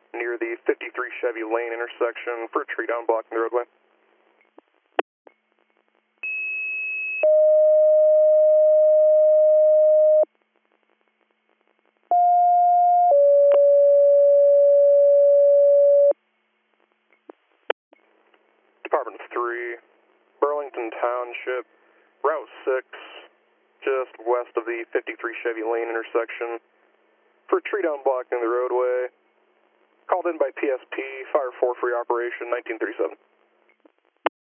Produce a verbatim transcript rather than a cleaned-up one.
near the fifty-three Chevy Lane intersection for a tree down blocking the roadway. Department three, Burlington Township, Route six, just west of the fifty-three Chevy Lane intersection for a tree down blocking the roadway. Called in by P S P, Fire four, free operation, nineteen thirty-seven.